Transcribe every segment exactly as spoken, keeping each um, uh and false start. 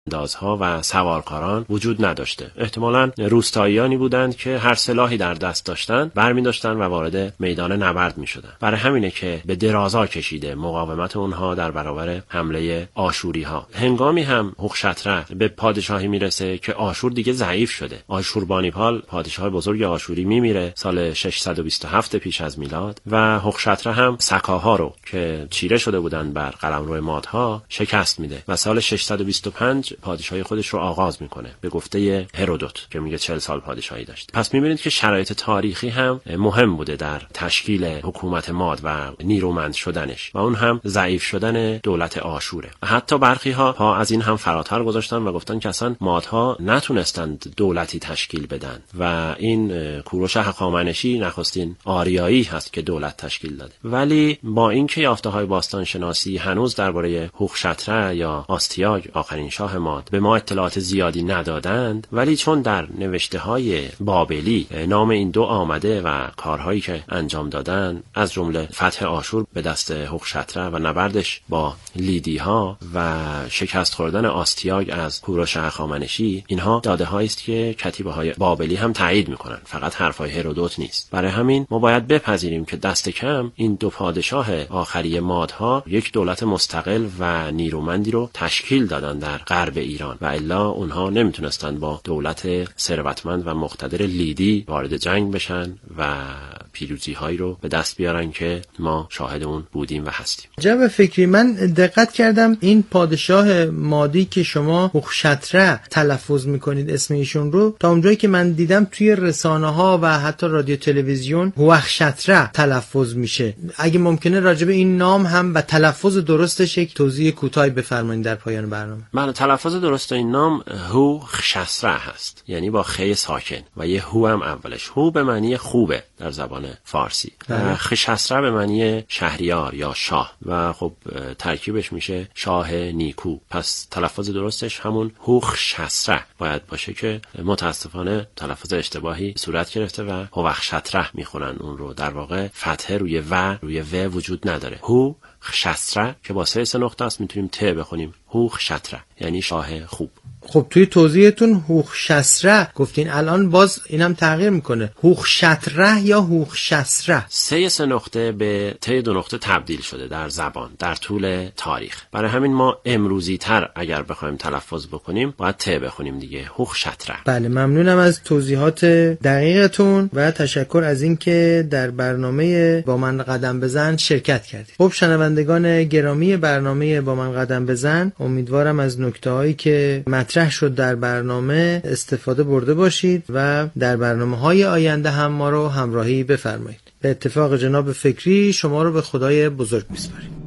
اندازها و سوارکاران وجود نداشته. احتمالاً روستاییانی بودند که هر سلاحی در دست داشتند برمی داشتند و وارد میدان نبرد می شدند. برای همینه که به درازا کشیده مقاومت اونها در برابر حمله آشوری ها. هنگامی هم هوخشتره به پادشاهی میرسه که آشور دیگه ضعیف شده. آشوربانیپال پادشاه بزرگ آشوری میمیره سال ششصد و بیست و هفت پیش از میلاد و هوخشتره هم سکاها رو که چیره شده بودند بر قلمرو مادها شکست میده و سال ششصد و بیست و پنج پادشاهی خودش رو آغاز میکنه به گفته هرودوت که میگه چهل سال پادشاهی داشت. پس میبینید که شرایط تاریخی هم مهم بوده در تشکیل حکومت ماد و نیرومند شدنش و اون هم ضعیف شدن دولت آشوره. حتی برخی ها پا از این هم فراتر گذاشتن و گفتن که اصلا مادها نتونستند دولتی تشکیل بدن و این کوروش هخامنشی نخستین آریایی هست که دولت تشکیل داده. ولی با اینکه یافته‌های باستان شناسی هنوز درباره هوخشتره یا آستیاگ آخرین شاه ماد به ما اطلاعات زیادی ندادند، ولی چون در نوشته‌های بابلی نام این دو آمده و کارهایی که انجام دادن از جمله فتح آشور به دست هوخشتره و نبردش با لیدی‌ها و شکست خوردن آستیاگ از کوروش هخامنشی، اینها داده‌هایی است که کتیبه‌های بابلی هم تایید می‌کنن، فقط حرفای هرودوت نیست. برای همین ما باید بپذیریم که دست کم این دو پادشاه آخری مادها یک دولت مستقل و نیرومندی رو تشکیل دادن در غرب ایران و الا اونها نمیتونستن با دولت ثروتمند و مقتدر لیدی وارد جنگ بشن و پیروزی هایی رو به دست بیارن که ما شاهد اون بودیم و هستیم. جناب فکری، من دقت کردم این پادشاه مادی که شما هوخشتره تلفظ میکنید اسم ایشون رو، تا اونجایی که من دیدم توی رسانه ها و حتی رادیو تلویزیون هوخشتره تلفظ میشه. اگه ممکنه راجع به این نام هم و تلفظ درستش یک توضیح کوتاهی بفرمایید در پایان برنامه. بله، تلفظ درست این نام هوخشتره هست، یعنی با خ ساکن و یه هو هم اولش. هو به معنی خوبه در زبان فارسی و خشستره به معنی شهریار یا شاه و خب ترکیبش میشه شاه نیکو. پس تلفظ درستش همون هوخشتره باید باشه که متاسفانه تلفظ اشتباهی صورت گرفته و هوخشتره میخونن اون رو. در واقع فتحه روی و روی و وجود نداره. هو خشستره که با سه سه نقطه است میتونیم ت بخونیم. هوخشتره یعنی شاه خوب. خب توی توضیحتون هوخشتره گفتین، الان باز اینم تغییر میکنه، هوخشتره یا هوخشتره؟ سه سه نقطه به ت دو نقطه تبدیل شده در زبان در طول تاریخ. برای همین ما امروزی تر اگر بخوایم تلفظ بکنیم باید ت بخونیم دیگه، هوخشتره. بله، ممنونم از توضیحات دقیقتون و تشکر از اینکه در برنامه با من قدم بزن شرکت کردید. خب شنوندگان گرامی برنامه با من قدم بزن، امیدوارم از نکته‌هایی که مطرح شد در برنامه استفاده برده باشید و در برنامه‌های آینده هم ما رو همراهی بفرمایید. به اتفاق جناب فکری شما رو به خدای بزرگ می‌سپاریم.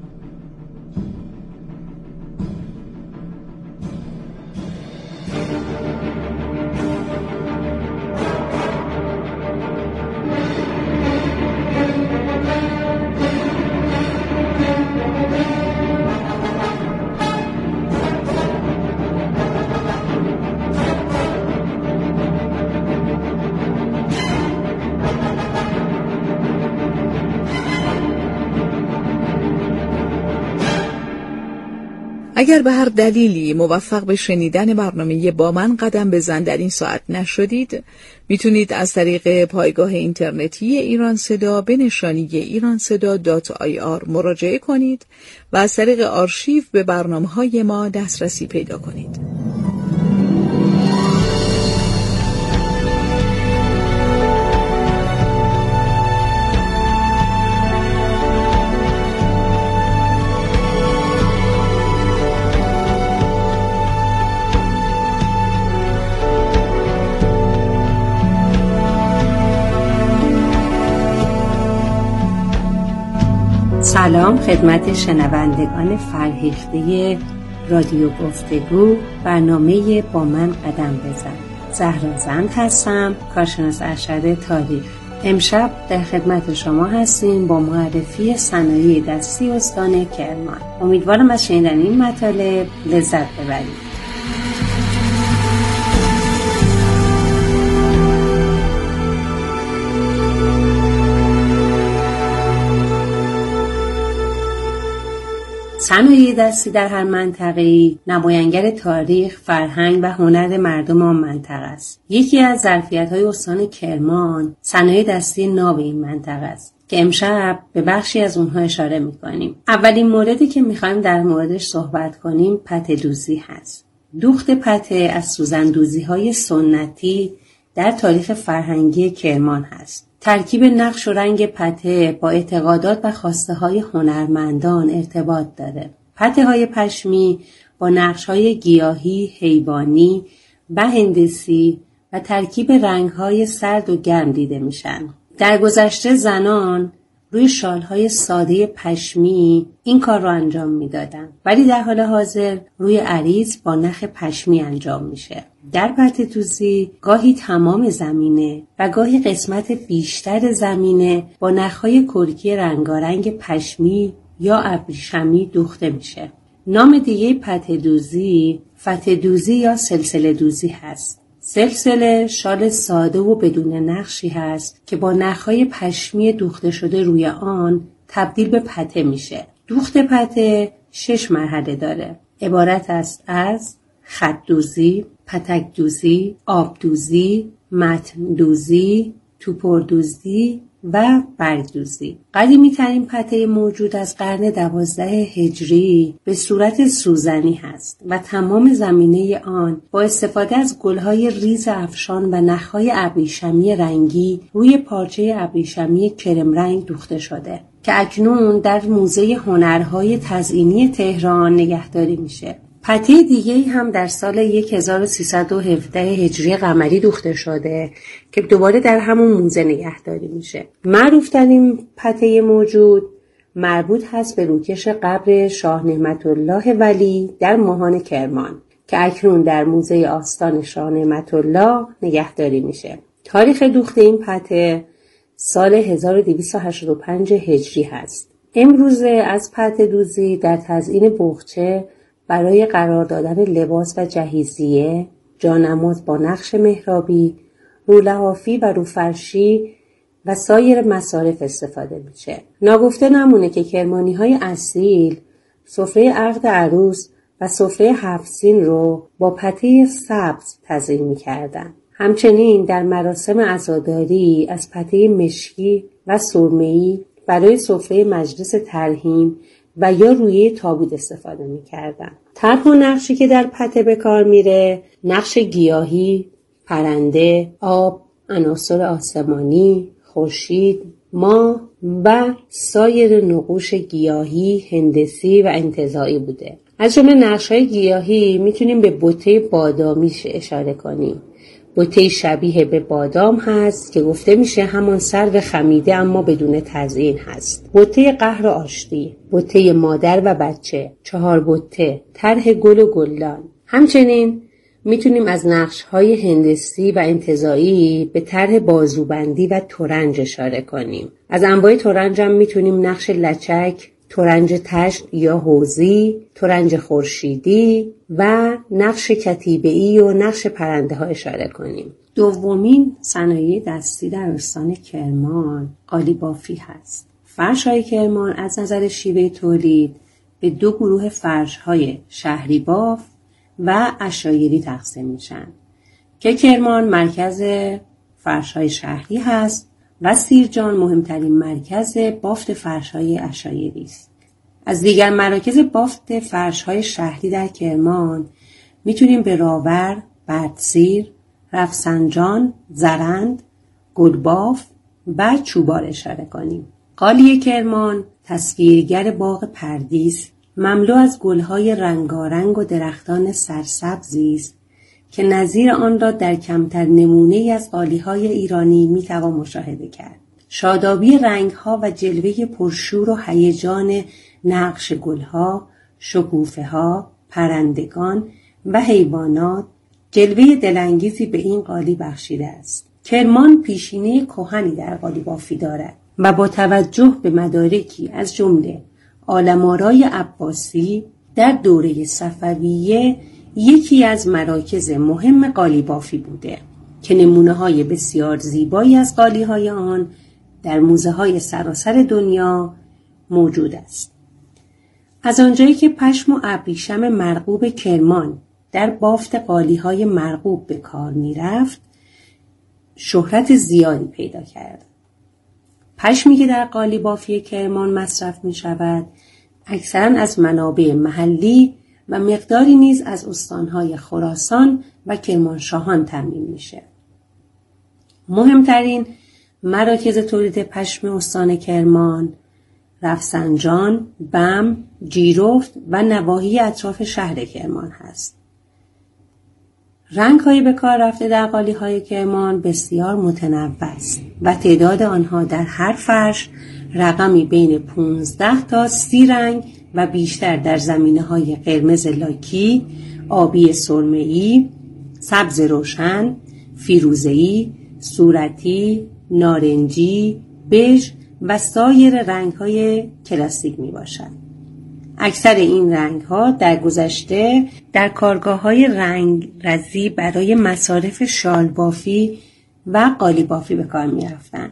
اگر به هر دلیلی موفق به شنیدن برنامه با من قدم بزن در این ساعت نشدید، میتونید از طریق پایگاه اینترنتی ایران صدا به نشانی ایران صدا دات آی آر مراجعه کنید و از طریق آرشیو به برنامه‌های ما دسترسی پیدا کنید. سلام خدمت شنوندگان فرهیخته رادیو گفتگو، برنامه با من قدم بزن. زهرا زند هستم، کارشناس ارشد تاریخ. امشب در خدمت شما هستیم با معرفی صنایع دستی استان کرمان. امیدوارم از شنیدن این مطالب لذت ببرید. صنایع دستی در هر منطقه‌ای نمایانگر تاریخ، فرهنگ و هنر مردم آن منطقه است. یکی از ظرفیت‌های استان کرمان صنایع دستی ناب این منطقه است که امشب به بخشی از اونها اشاره می‌کنیم. اولین موردی که می‌خوایم در موردش صحبت کنیم پته دوزی هست. دوخت پته از سوزندوزی‌های سنتی در تاریخ فرهنگی کرمان هست. ترکیب نقش و رنگ پته با اعتقادات و خواسته‌های هنرمندان ارتباط داره. پته‌های پشمی با نقش‌های گیاهی، حیوانی و هندسی و ترکیب رنگ‌های سرد و گرم دیده میشن. در گذشته زنان روی شال‌های ساده پشمی این کار رو انجام میدادن، ولی در حال حاضر روی عریض با نخ پشمی انجام میشه. در پته دوزی گاهی تمام زمینه و گاهی قسمت بیشتر زمینه با نخهای کرکی رنگارنگ پشمی یا ابریشمی دوخته میشه. نام دیگه پته دوزی فته دوزی یا سلسله دوزی هست. سلسله شال ساده و بدون نقشی هست که با نخهای پشمی دوخته شده روی آن تبدیل به پته میشه. دوخت پته شش مرحله داره. عبارت است از خط دوزی، پتک دوزی، آب دوزی، متن دوزی، توپر دوزی و برگ دوزی. قدیمی ترین پته موجود از قرن دوازده هجری به صورت سوزنی هست و تمام زمینه آن با استفاده از گلهای ریز افشان و نخهای ابریشمی رنگی روی پارچه ابریشمی کرم رنگ دوخته شده که اکنون در موزه هنرهای تزئینی تهران نگهداری میشه. پته دیگه‌ای هم در سال هزار و سیصد و هفده هجری قمری دوخته شده که دوباره در همون موزه نگهداری میشه. معروف‌ترین پته موجود مربوط هست به روکش قبر شاه نعمت الله ولی در ماهان کرمان که اکنون در موزه آستان شاه نعمت الله نگهداری میشه. تاریخ دوخت این پته سال هزار و دویست و هشتاد و پنج هجری هست. امروزه از پته دوزی در تزیین بخچه برای قرار دادن لباس و جهیزیه، جانماز با نقش محرابی، رولحافی و روفرشی و سایر مصارف استفاده میشه. ناگفته نمونه که کرمانی‌های اصیل سفره عقد عروس و سفره هفت سین رو با پته سبز تزیین میکردن. همچنین در مراسم عزاداری از پته مشکی و سرمه‌ای برای سفره مجلس ترحیم و یا روی تابوت استفاده می‌کردن. طرح و نقشی که در پته به کار میره نقش گیاهی، پرنده، آب، عناصر آسمانی، خورشید، ماه و سایر نقوش گیاهی، هندسی و انتزاعی بوده. از جمله نقش‌های گیاهی میتونیم به بوته بادامی اشاره کنیم. بوته شبیه به بادام هست که گفته میشه همان سرو خمیده اما بدون تزیین هست. بوته قهر و آشتی، بوته مادر و بچه، چهار بوته، طرح گل و گلدان. همچنین میتونیم از نقش‌های هندسی و انتزاعی به طرح بازوبندی و ترنج اشاره کنیم. از انواع ترنج هم میتونیم نقش لچک، ترنج تشت یا حوزی، ترنج خورشیدی و نقش کتیبه‌ای و نقش پرنده ها اشاره کنیم. دومین صنایع دستی در استان کرمان قالیبافی هست. فرش‌های کرمان از نظر شیوه تولید به دو گروه فرش‌های شهری باف و عشایری تقسیم میشن که کرمان مرکز فرش‌های شهری هست و سیرجان مهمترین مرکز بافت فرش‌های عشایری است. از دیگر مراکز بافت فرش‌های شهری در کرمان میتونیم به راور، بردسیر، رفسنجان، زرند، گلباف و چوبار اشاره کنیم. قالی کرمان تصویرگر باغ پردیس مملو از گل‌های رنگارنگ و درختان سرسبزی است که نظیر آن را در کمتر نمونه‌ای از قالی‌های ایرانی می‌توان مشاهده کرد. شادابی رنگ‌ها و جلوه پرشور و هیجان نقش گل‌ها، شکوفه‌ها، پرندگان و حیوانات جلوه دلانگیزی به این قالی بخشیده است. کرمان پیشینه کهنی در قالی بافی دارد و با توجه به مدارکی از جمله عالم‌آرای عباسی در دوره صفویه یکی از مراکز مهم قالی بافی بوده که نمونه‌های بسیار زیبایی از قالی‌های آن در موزه‌های سراسر دنیا موجود است. از آنجایی که پشم و ابریشم مرغوب کرمان در بافت قالی‌های مرغوب به کار می‌رفت، شهرت زیادی پیدا کرد. پشمی که در قالی بافی کرمان مصرف می‌شود، اکثراً از منابع محلی و مقداری نیز از استان‌های خراسان و کرمانشاهان تامین میشه. مهمترین مراکز تولید پشم استان کرمان، رفسنجان، بم، جیرفت و نواحی اطراف شهر کرمان هست. رنگ‌های به کار رفته در قالی‌های کرمان بسیار متنوع است و تعداد آنها در هر فرش رقمی بین پانزده تا سی رنگ و بیشتر در زمینه‌های قرمز لاکی، آبی سرمه‌ای، سبز روشن، فیروزه‌ای، صورتی، نارنجی، بژ و سایر رنگ‌های کلاسیک میباشد. اکثر این رنگ‌ها در گذشته در کارگاه‌های رنگرزی برای مصارف شال بافی و قالی بافی به کار می‌رفتند.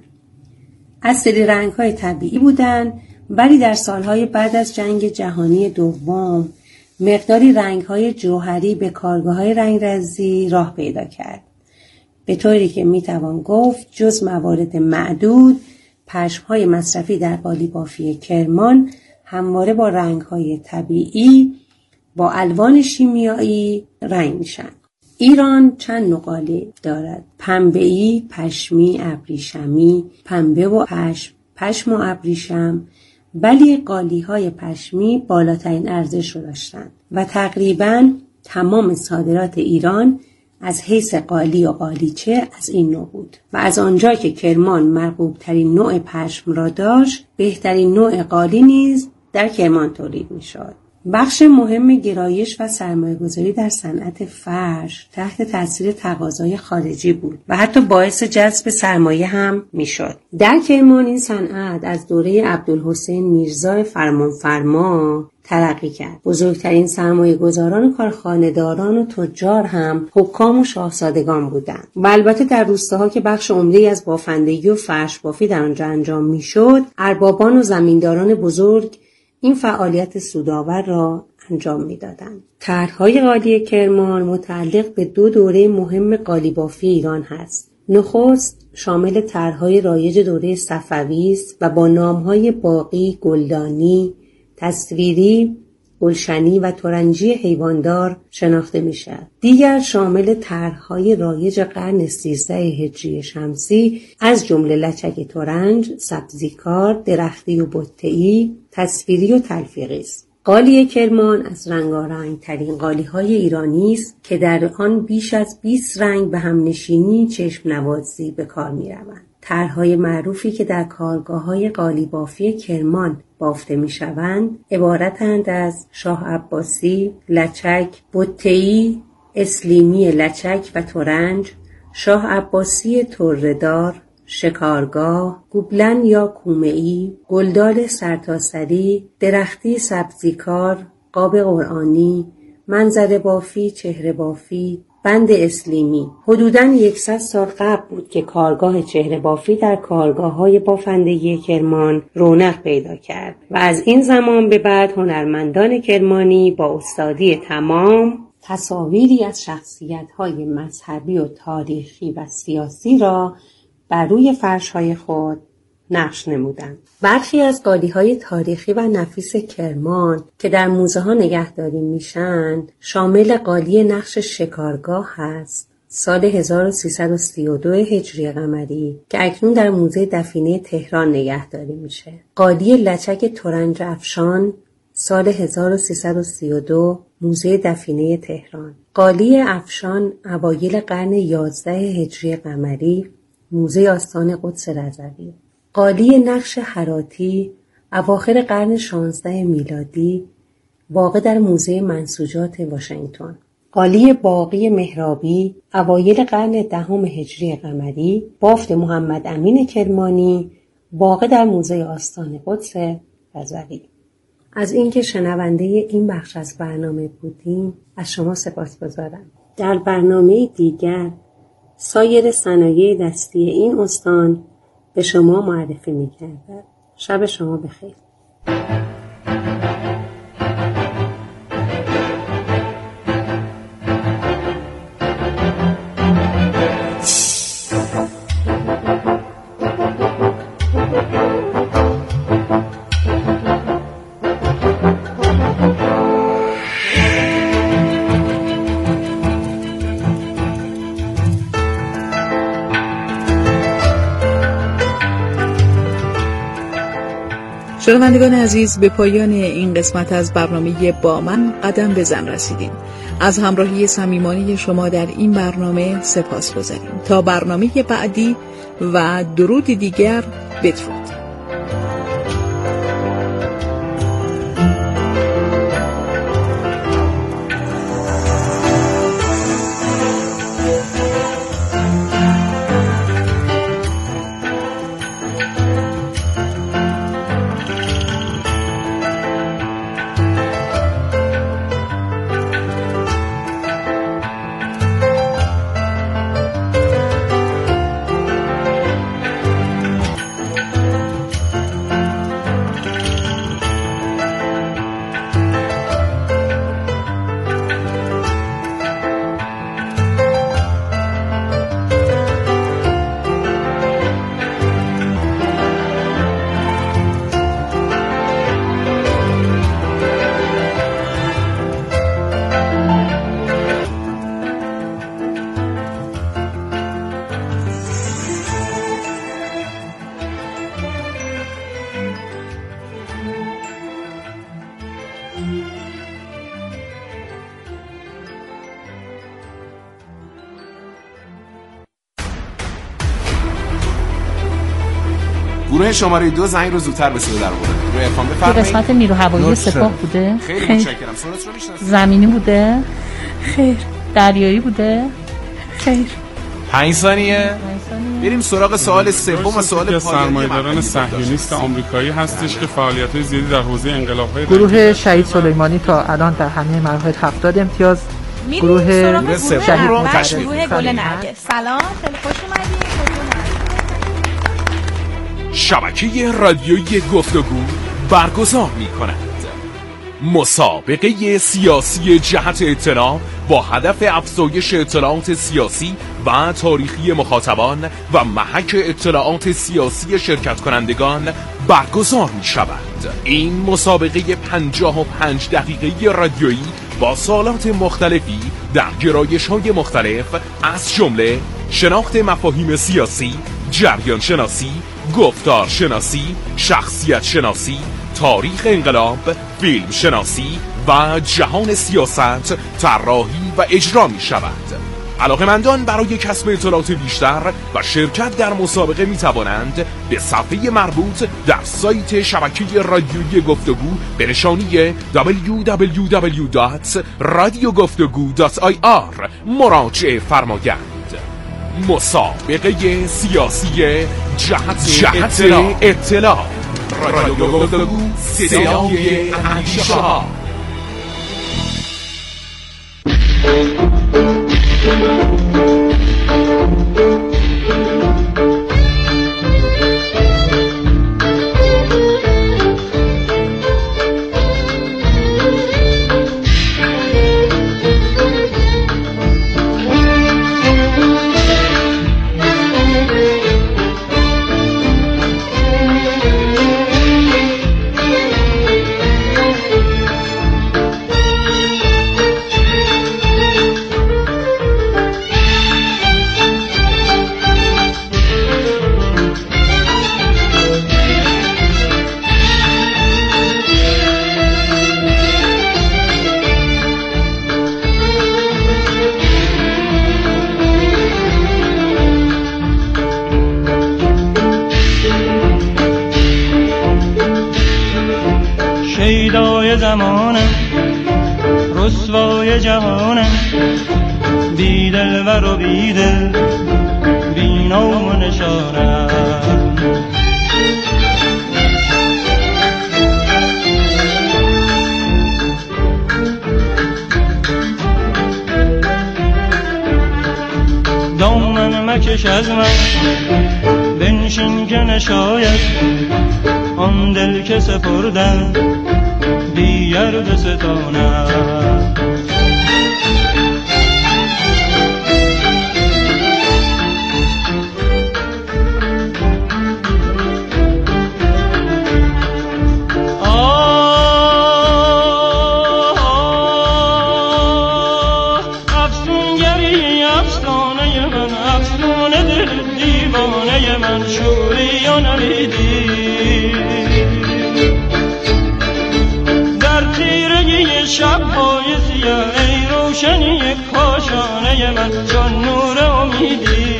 اصلی رنگ‌های طبیعی بودند، ولی در سالهای بعد از جنگ جهانی دوم مقداری رنگ‌های جوهری به کارگاه‌های رنگرزی راه پیدا کرد. به طوری که میتوان گفت جز موارد معدود، پشم‌های مصرفی در قالی بافی کرمان همواره با رنگ‌های طبیعی با الوان شیمیایی رنگ میشن. ایران چند نوع قالی دارد: پنبه‌ای، پشمی، ابریشمی، پنبه و پشم، پشم و ابریشم. ولی قالی‌های پشمی بالاترین ارزش رو داشتند و تقریباً تمام صادرات ایران از حیث قالی و قالیچه از این نوع بود و از آنجا که کرمان مرغوب ترین نوع پشم را داشت، بهترین نوع قالی نیز در کرمان تولید می شد. بخش مهم گرایش و سرمایه‌گذاری در صنعت فرش تحت تاثیر تقاضای خارجی بود و حتی باعث جذب سرمایه هم می شد. در کرمان این صنعت از دوره عبدالحسین میرزا فرمانفرما ترقی کرد. بزرگترین سرمایه‌گذاران و کارخانه‌داران و تجار هم حکام و شاهزادگان بودند. و البته در روستاها که بخش عمده‌ای از بافندگی و فرش بافی در آنجا انجام می‌شد، اربابان و زمینداران بزرگ این فعالیت سودآور را انجام می‌دادند. طرح‌های قالی کرمان متعلق به دو دوره مهم قالی بافی ایران هست. نخست شامل طرح‌های رایج دوره صفوی است و با نام‌های باقی، گلدانی، تصویری، گلشنی و ترنجی حیواندار شناخته می‌شود. دیگر شامل طرح‌های رایج قرن سیزده هجری شمسی از جمله لچک ترنج، سبزیکار، درختی و بته‌ای، تصویری و تلفیقی است. قالی کرمان از رنگارنگ ترین قالی‌های ایرانی است که در آن بیش از بیست رنگ به هم نشینی چشم نوازی به کار می‌روند. طرح‌های معروفی که در کارگاه‌های قالی بافی کرمان بافته می‌شوند عبارتند از شاه عباسی، لچک، بته‌ای، اسلیمی لچک و ترنج، شاه عباسی طره‌دار، شکارگاه، گوبلن یا کومه‌ای، گلدال سرتاسری، درختی سبزیکار، قاب قرآنی، منظره بافی، چهره بافی، بند اسلیمی. حدوداً یکصد سال قبل بود که کارگاه چهره بافی در کارگاه‌های بافندگی کرمان رونق پیدا کرد و از این زمان به بعد هنرمندان کرمانی با استادی تمام تصاویری از شخصیت‌های مذهبی و تاریخی و سیاسی را بر روی فرش‌های خود نقش نمودند. برخی از قالی‌های تاریخی و نفیس کرمان که در موزه‌ها نگهداری میشن شامل قالی نقش شکارگاه هست سال هزار و سیصد و سی و دو هجری قمری که اکنون در موزه دفینه تهران نگهداری میشه. قالی لچک ترنج افشان سال هزار و سیصد و سی و دو موزه دفینه تهران. قالی افشان اوایل قرن یازده هجری قمری موزه آستان قدس رضوی. قالی نقش هراتی اواخر قرن شانزده میلادی واقع در موزه منسوجات واشنگتن. قالی باقی مهرابی اوایل قرن دهم هجری قمری بافت محمد امین کرمانی واقع در موزه آستان قدس رضوی. از اینکه شنونده این بخش از برنامه بودیم از شما سپاسگزارم. در برنامه دیگر سایر صنایع دستی این استان به شما معرفی می‌کردم. شب شما بخیر. شنوندگان عزیز، به پایان این قسمت از برنامه با من قدم بزن رسیدیم. از همراهی صمیمانه شما در این برنامه سپاسگزاریم. تا برنامه بعدی و درود دیگر، بدرود. گروه شماره دو زنگ رو زودتر به صدا در آورد. روی افام بفرمایید. قسمت نیرو هوایی سپاه بوده؟ خیلی متشکرم. سونس رو میشناسید؟ زمینی بوده؟ خیر. دریایی بوده؟ خیر. پنج ثانیه. بریم سراغ سوال سوم و سوال پایانی. سرمایه‌داران صهیونیست آمریکایی هستش که فعالیت‌های زیادی در حوزه انقلاب‌های گروه شهید سلیمانی تا الان در همه مراحل هفتاد امتیاز. گروه شهید گروه گل نرگس. سلام، خیلی خوش اومدید. شبکه رادیویی گفتگو برگزار می‌کند مسابقه سیاسی جهت اطلاع با هدف افزایش اطلاعات سیاسی و تاریخی مخاطبان و محک اطلاعات سیاسی شرکت کنندگان برگزار می شود. این مسابقه پنجاه و پنج دقیقه رادیویی با سوالات مختلفی در گرایش‌های مختلف از جمله شناخت مفاهیم سیاسی، جریان شناسی، گفتار شناسی، شخصیت شناسی، تاریخ انقلاب، فیلم شناسی و جهان سیاست طراحی و اجرا می شود. علاقه‌مندان برای کسب اطلاعات بیشتر و شرکت در مسابقه می توانند به صفحه مربوط در سایت شبکه رادیویی گفتگو به نشانی دبلیو دبلیو دبلیو دات رادیو گفتگو دات آی آر مراجعه فرمایند. مسابقه سیاسی جهت, جهت اطلاع, اطلاع. رادیو گفتگو، صدای اندیشه ها. شیدای زمانم، رسوای جهانم، بیدل و رو بیدل، بی نام و نشانم. دامن مکش از من، بنشین که نشاید آن دل که سپردم دیگر به ستانم. آه افسونگری افسانه من، افسونه دل دیوانه من، شوری یا نمیدی روشنی کاشانه من چون نور امیدی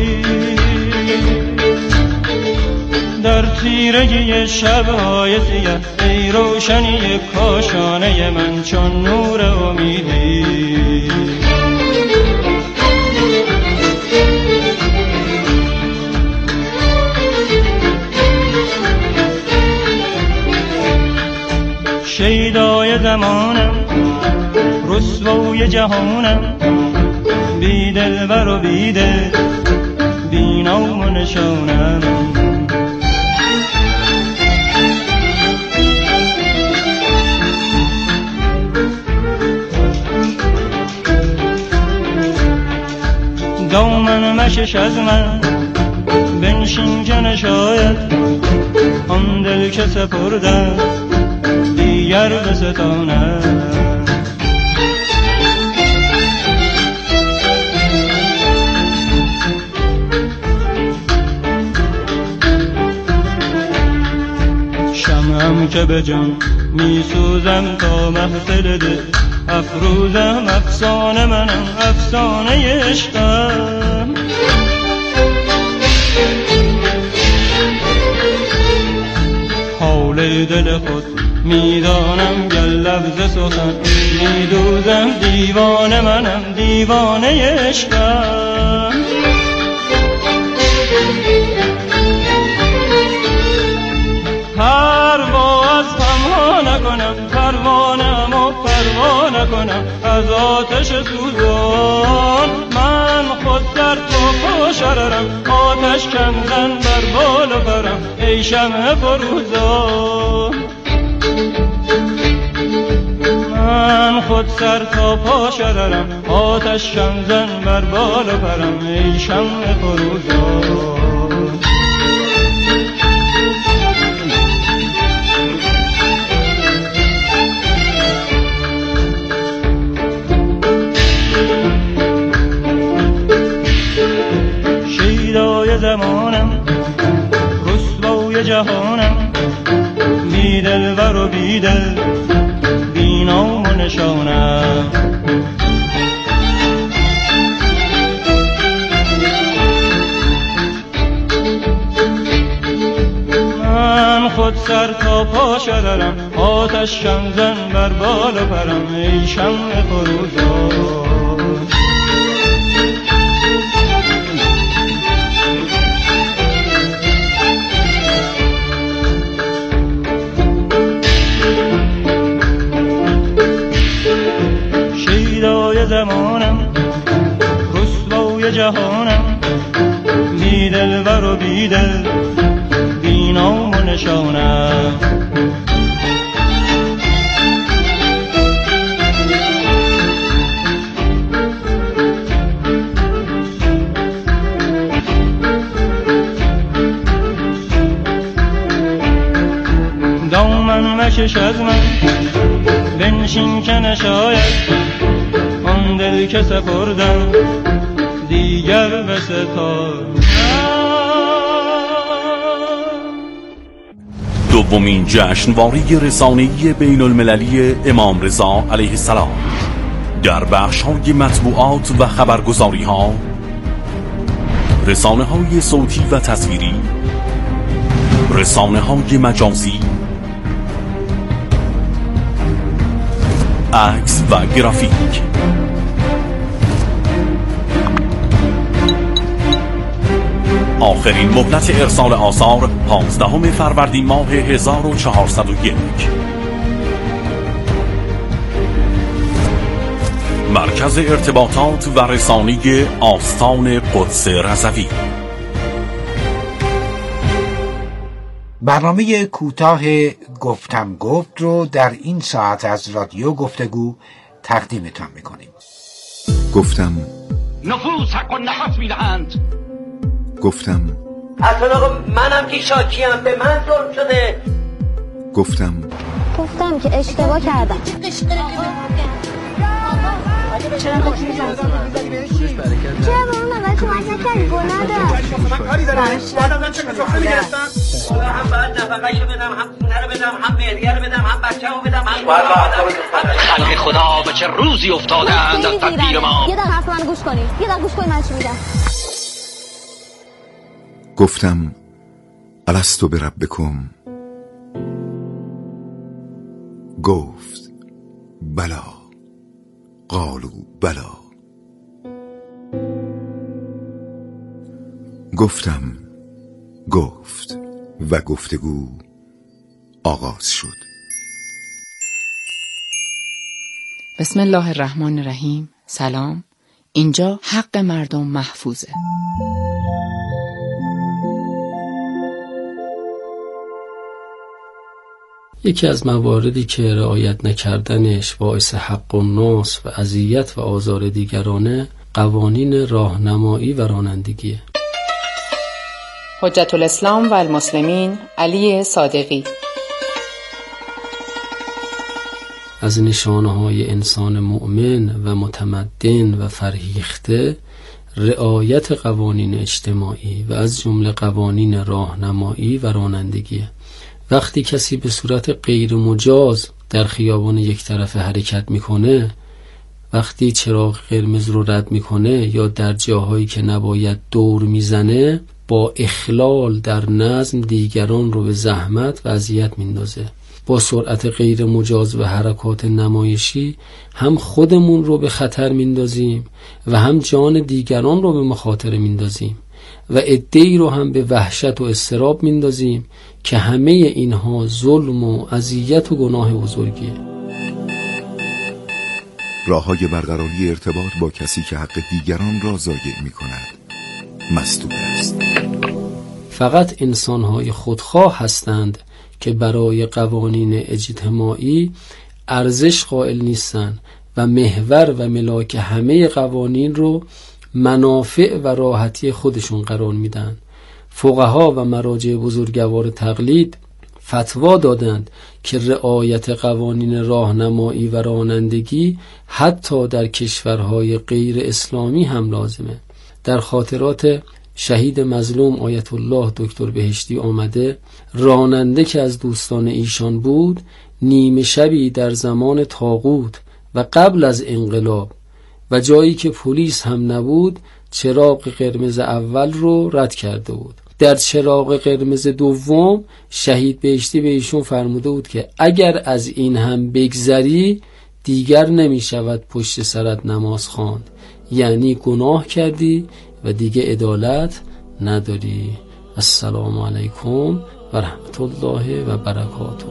در تیرگی شب‌های سیاه ای روشنی کاشانه من چون نور امیدی شیدای زمانم رسوای جهانم بی دلبر و بی دل بی نام و نشانم دامن مشش از من بنشین که نشاید آن دل که سپردم دیگر بستانم شمعم که به جان می سوزم تا محفل دل افروزم افسانه منم افسانه عشقم حال دل خود میدانم گر لفظ سخن میدوزم دیوانه منم دیوانه عشقم پرواز پنهان نکنم پروانم و پروانه نکنم از آتش سوزان من خود در تو پاشررم آتش کم زن بر بال و پرم ای شمع فروزان من خود سر تا پا شررم آتش کم زن بر بال و پرم ای شمع فروزان شیدای زمانم رسوای جهانم بی دلبر و بی دل بی نام و نشانم من خود سر تا پا شررم آتش کم زن بر بال و پرم ای شمع فروزان شیدای زمانم رسوای جهانم بی دلبر و بی دل بی نام و نشانم دامن مشش از من بنشین که نشاید آن دل که سپردم دیگر بستانم. دومین جشنواره رسانه‌ای بین المللی امام رضا علیه السلام در بخش‌های مطبوعات و خبرگزاری‌ها، رسانه‌های صوتی و تصویری، رسانه‌های مجازی، عکس و گرافیک. آخرین مهلت ارسال آثار پانزدهم فروردین ماه هزار و چهارصد و یک. مرکز ارتباطات و رسانه آستان قدس رضوی. برنامه کوتاه گفتم گفت رو در این ساعت از رادیو گفتگو تقدیمتان میکنیم. گفتم نفوس حق و نفس میدهند. گفتم اصلا آقا منم که شاکیم، به من ظلم شده. گفتم گفتم که اشتباه کردم. چرا با اون اول کمک نکردی؟ گناه داشت. من کاری دارم. بعدم چه کسافه میگرفتم؟ هم باید نفقه‌شو بدم، هم خونه رو بدم، هم مهریه رو بدم، هم بچه‌مو بدم، هم خلق خدا به چه روزی افتادند از تدبیر ما. یه دقیقه حرف من گوش کنید، یه دقیقه گوش کنید من چی میگم. گفتم الستو بربکم، گفت بلا، قالوا بلا. گفتم، گفت و گفتگو آغاز شد. بسم الله الرحمن الرحیم. سلام، اینجا حق مردم محفوظه. یکی از مواردی که رعایت نکردنش باعث حق الناس و اذیت و آزار دیگرانه قوانین راهنمایی و رانندگیه. حجت الاسلام و المسلمین علی صادقی. از نشانه‌های انسان مؤمن و متمدن و فرهیخته رعایت قوانین اجتماعی و از جمله قوانین راهنمایی و رانندگیه. وقتی کسی به صورت غیر مجاز در خیابان یک طرفه حرکت میکنه، وقتی چراغ قرمز رو رد میکنه یا در جاهایی که نباید دور میزنه، با اخلال در نظم دیگران رو به زحمت و اذیت میندازه. با سرعت غیر مجاز و حرکات نمایشی هم خودمون رو به خطر میندازیم و هم جان دیگران رو به مخاطره میندازیم و عده‌ای رو هم به وحشت و اضطراب میندازیم که همه اینها ظلم و اذیت و گناه بزرگیه. راه‌های برقراری ارتباط با کسی که حق دیگران را ضایع می‌کند مسدود است. فقط انسان‌های خودخواه هستند که برای قوانین اجتماعی ارزش قائل نیستند و محور و ملاک همه قوانین رو منافع و راحتی خودشون قرار میدن. فقها و مراجع بزرگوار تقلید فتوا دادند که رعایت قوانین راهنمایی و رانندگی حتی در کشورهای غیر اسلامی هم لازمه. در خاطرات شهید مظلوم آیت الله دکتر بهشتی آمده راننده که از دوستان ایشان بود نیمه شبی در زمان طاغوت و قبل از انقلاب و جایی که پلیس هم نبود چراغ قرمز اول رو رد کرده بود. در چراغ قرمز دوم شهید بهشتی به ایشون فرموده بود که اگر از این هم بگذری دیگر نمی شود پشت سرت نماز خواند، یعنی گناه کردی و دیگه عدالت نداری. السلام علیکم و رحمت الله و برکاته.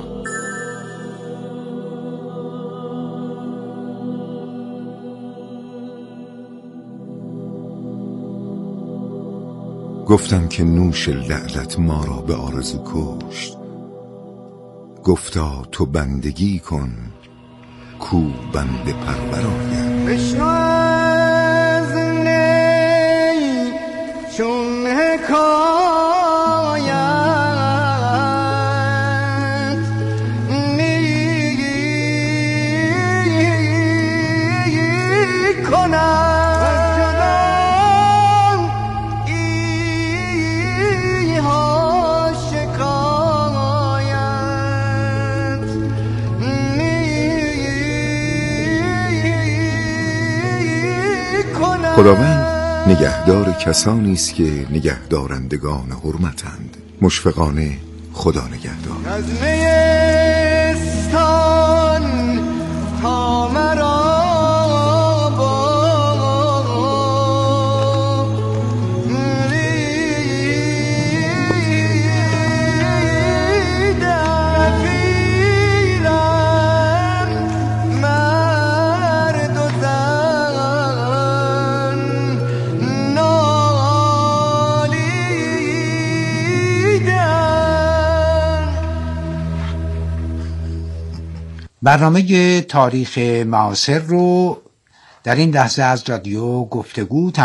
گفتم که نوش لعلت ما را به آرزو کشت. گفتا تو بندگی کن کو بنده پرور آید. بشنو از نی چون حکایت نی کنم خداوند نگهدار کسانی است که نگهدارندگان حرمتند. مشفقانه خدا نگهدار. از نیستان تا مرا برنامه تاریخ معاصر رو در این لحظه از رادیو گفتگو